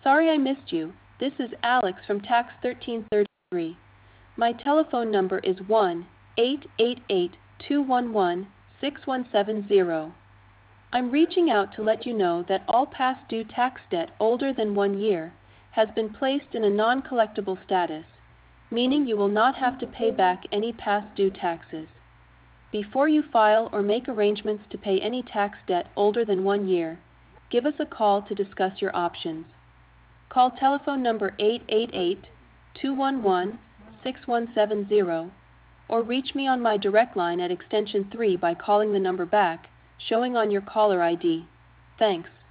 Sorry I missed you. This is Alex from Tax 1333. My telephone number is 1-888-211-6170. I'm reaching out to let you know that all past due tax debt older than 1 year has been placed in a non-collectible status, meaning you will not have to pay back any past due taxes. Before you file or make arrangements to pay any tax debt older than 1 year, give us a call to discuss your options. Call telephone number 888-211-6170 or reach me on my direct line at extension 3 by calling the number back, showing on your caller ID. Thanks.